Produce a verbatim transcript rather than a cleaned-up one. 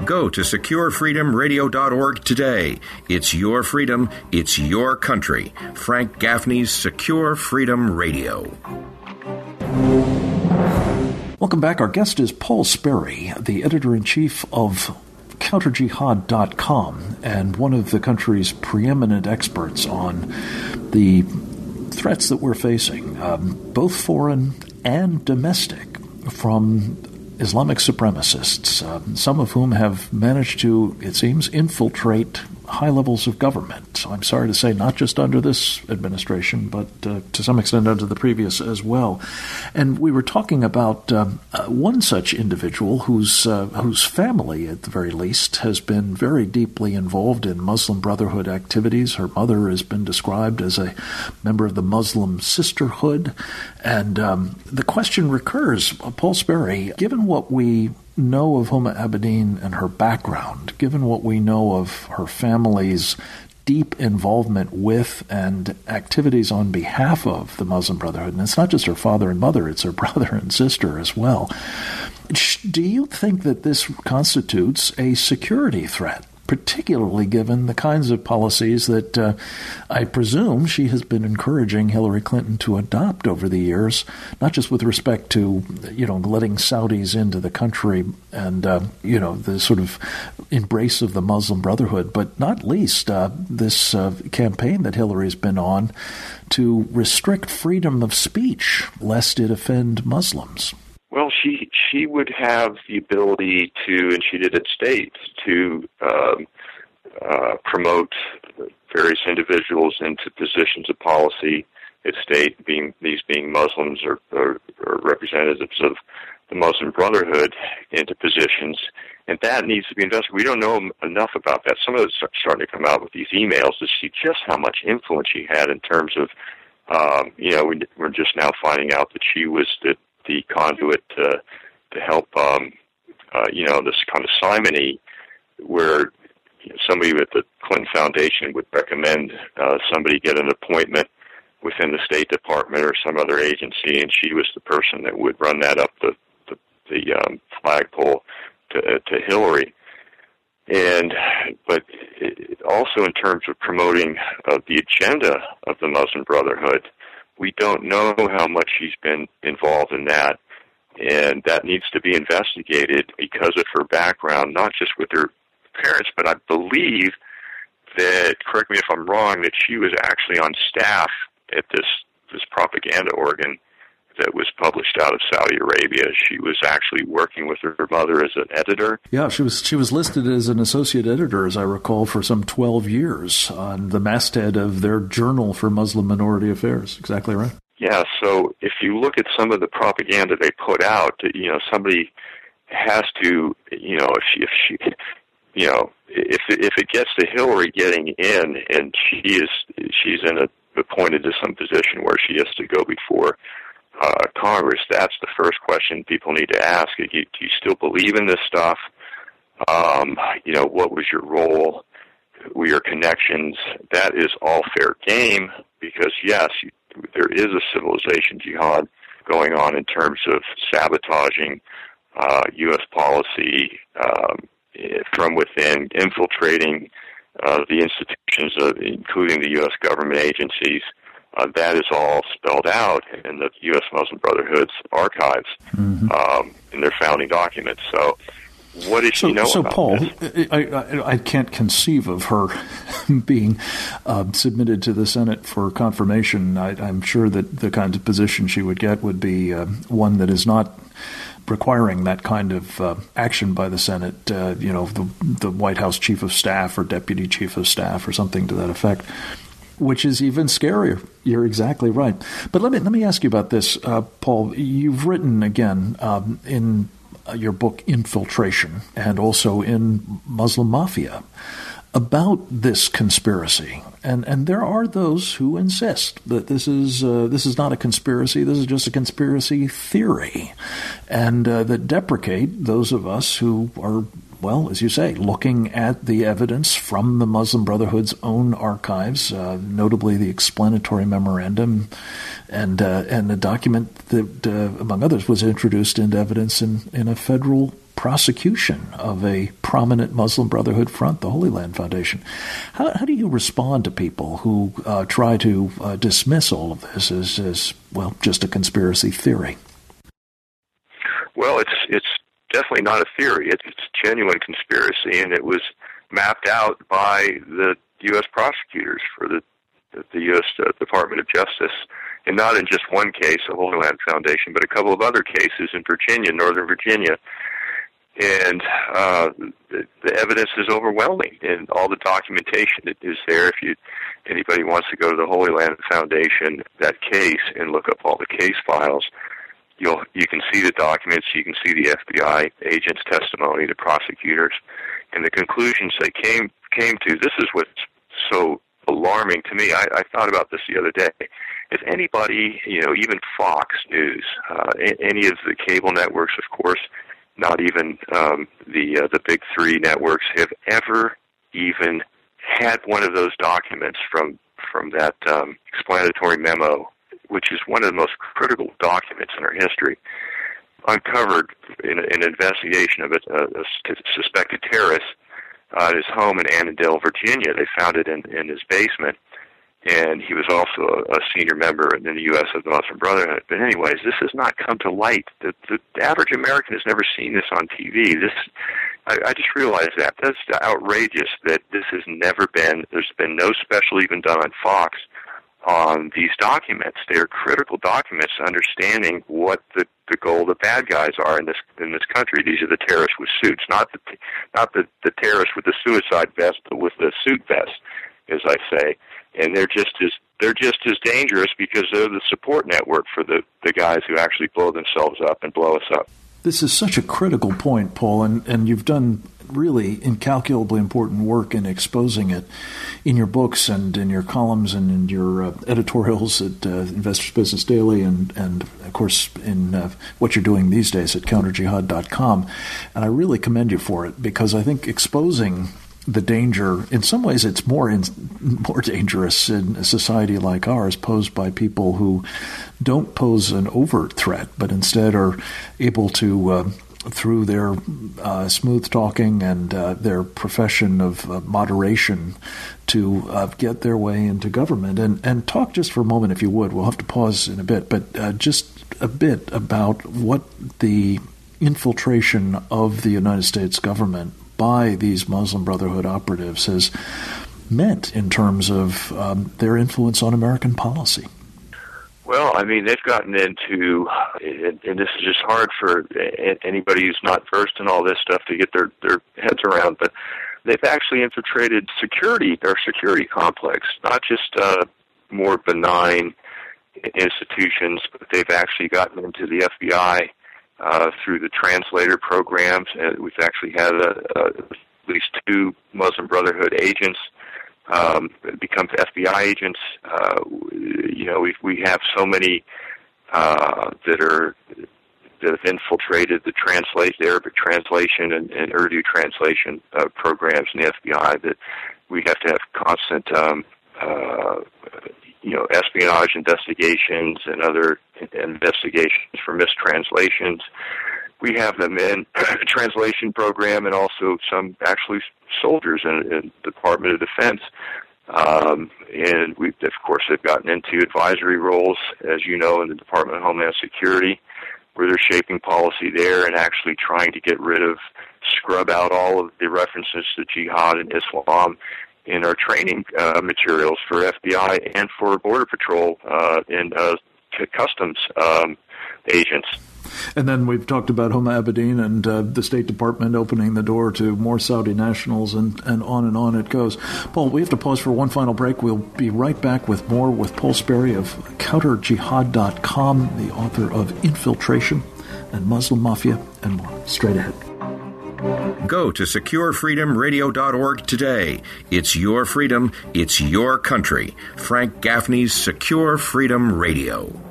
Go to secure freedom radio dot org today. It's your freedom. It's your country. Frank Gaffney's Secure Freedom Radio. Welcome back. Our guest is Paul Sperry, the editor-in-chief of counter jihad dot com and one of the country's preeminent experts on the threats that we're facing, um, both foreign and domestic, from Islamic supremacists, um, some of whom have managed to, it seems, infiltrate high levels of government. I'm sorry to say, not just under this administration, but uh, to some extent under the previous as well. And we were talking about um, uh, one such individual whose uh, whose family, at the very least, has been very deeply involved in Muslim Brotherhood activities. Her mother has been described as a member of the Muslim Sisterhood. And um, the question recurs, Paul Sperry, given what we know of Huma Abedin and her background, given what we know of her family's deep involvement with and activities on behalf of the Muslim Brotherhood, and it's not just her father and mother, it's her brother and sister as well, do you think that this constitutes a security threat, particularly given the kinds of policies that uh, I presume she has been encouraging Hillary Clinton to adopt over the years, not just with respect to, you know, letting Saudis into the country and, uh, you know, the sort of embrace of the Muslim Brotherhood, but not least uh, this uh, campaign that Hillary's been on to restrict freedom of speech, lest it offend Muslims. Well, she she would have the ability to, and she did at State, to um, uh, promote various individuals into positions of policy at State, being these being Muslims or, or, or representatives of the Muslim Brotherhood, into positions, and that needs to be investigated. We don't know enough about that. Some of it's starting to come out with these emails to see just how much influence she had in terms of, um, you know, we, we're just now finding out that she was the the conduit to, to help, um, uh, you know, this kind of simony where you know, somebody at the Clinton Foundation would recommend uh, somebody get an appointment within the State Department or some other agency, and she was the person that would run that up the the, the um, flagpole to, uh, to Hillary. And but it, also in terms of promoting uh, the agenda of the Muslim Brotherhood, we don't know how much she's been involved in that, and that needs to be investigated because of her background, not just with her parents, but I believe that, correct me if I'm wrong, that she was actually on staff at this, this propaganda organ that was published out of Saudi Arabia. She was actually working with her mother as an editor. Yeah, she was she was listed as an associate editor, as I recall, for some twelve years on the masthead of their Journal for Muslim Minority Affairs. Exactly right. Yeah, so if you look at some of the propaganda they put out, you know, somebody has to, you know, if she, if she you know, if if it gets to Hillary getting in and she is she's in a appointed to some position where she has to go before Uh, Congress, that's the first question people need to ask. Do you, do you still believe in this stuff? Um, you know, what was your role? Were your connections? That is all fair game because, yes, you, there is a civilization jihad going on in terms of sabotaging uh, U S policy um, from within, infiltrating uh, the institutions, of, including the U S government agencies. Uh, that is all spelled out in the U S Muslim Brotherhood's archives, mm-hmm. um, in their founding documents. So what does so, she know so about Paul, this? I, I, I can't conceive of her being uh, submitted to the Senate for confirmation. I, I'm sure that the kind of position she would get would be uh, one that is not requiring that kind of uh, action by the Senate, uh, you know, the, the White House Chief of Staff or Deputy Chief of Staff or something to that effect, which is even scarier. You're exactly right. But let me let me ask you about this, uh, Paul. You've written, again, um, in your book Infiltration and also in Muslim Mafia about this conspiracy. And and there are those who insist that this is uh, this is not a conspiracy, this is just a conspiracy theory, and uh, that deprecate those of us who are, well, as you say, looking at the evidence from the Muslim Brotherhood's own archives, uh, notably the explanatory memorandum and uh, and the document that, uh, among others, was introduced into evidence in, in a federal prosecution of a prominent Muslim Brotherhood front, the Holy Land Foundation. How, how do you respond to people who uh, try to uh, dismiss all of this as, as, well, just a conspiracy theory? Well, it's it's definitely not a theory. It's, it's genuine conspiracy, and it was mapped out by the U S prosecutors for the the U S Uh, Department of Justice, and not in just one case, the Holy Land Foundation, but a couple of other cases in Virginia, Northern Virginia. And uh, the, the evidence is overwhelming, and all the documentation that is there. If you anybody wants to go to the Holy Land Foundation, that case, and look up all the case files, you'll you can see the documents, you can see the F B I agents' testimony, the prosecutors, and the conclusions they came came to. This is what's so alarming to me. I, I thought about this the other day. If anybody, you know, even Fox News, uh, any of the cable networks, of course, not even um, the uh, the big three networks, have ever even had one of those documents from from that um, explanatory memo, which is one of the most critical documents in our history, uncovered in an investigation of a, a suspected terrorist uh, at his home in Annandale, Virginia. They found it in, in his basement, and he was also a, a senior member in the U S of the Muslim Brotherhood. But anyways, this has not come to light. The, the, the average American has never seen this on T V. This, I, I just realized that. That's outrageous that this has never been, there's been no special even done on Fox on these documents. They are critical documents to understanding what the, the goal of the bad guys are in this in this country. These are the terrorists with suits, not the not the, the terrorists with the suicide vest, but with the suit vest, as I say. And they're just as they're just as dangerous because they're the support network for the, the guys who actually blow themselves up and blow us up. This is such a critical point, Paul, and, and you've done really incalculably important work in exposing it in your books and in your columns and in your uh, editorials at uh, Investors Business Daily and, and of course, in uh, what you're doing these days at counter jihad dot com. And I really commend you for it, because I think exposing the danger, in some ways it's more in, more dangerous in a society like ours, posed by people who don't pose an overt threat, but instead are able to, uh, through their uh, smooth talking and uh, their profession of uh, moderation, to uh, get their way into government. And, and talk just for a moment, if you would, we'll have to pause in a bit, but uh, just a bit about what the infiltration of the United States government by these Muslim Brotherhood operatives has meant in terms of um, their influence on American policy. Well, I mean, they've gotten into, and, and this is just hard for anybody who's not versed in all this stuff to get their, their heads around, but they've actually infiltrated security, their security complex, not just uh, more benign institutions, but they've actually gotten into the F B I Uh, through the translator programs, and we've actually had a, a, at least two Muslim Brotherhood agents um, become F B I agents. Uh, you know, we we have so many uh, that are that have infiltrated the translate the Arabic translation and, and Urdu translation uh, programs in the F B I that we have to have constant, um, uh, you know, espionage investigations and other investigations for mistranslations. We have them in a translation program, and also some actually soldiers in, in the Department of Defense. Um, and we, of course, have gotten into advisory roles, as you know, in the Department of Homeland Security, where they're shaping policy there and actually trying to get rid of, scrub out all of the references to jihad and Islam in our training uh, materials for F B I and for Border Patrol uh, and uh, customs um, agents. And then we've talked about Homa Abedin and uh, the State Department opening the door to more Saudi nationals, and, and on and on it goes. Paul, we have to pause for one final break. We'll be right back with more with Paul Sperry of counter jihad dot com, the author of Infiltration and Muslim Mafia, and more. Straight ahead. Go to secure freedom radio dot org today. It's your freedom. It's your country. Frank Gaffney's Secure Freedom Radio.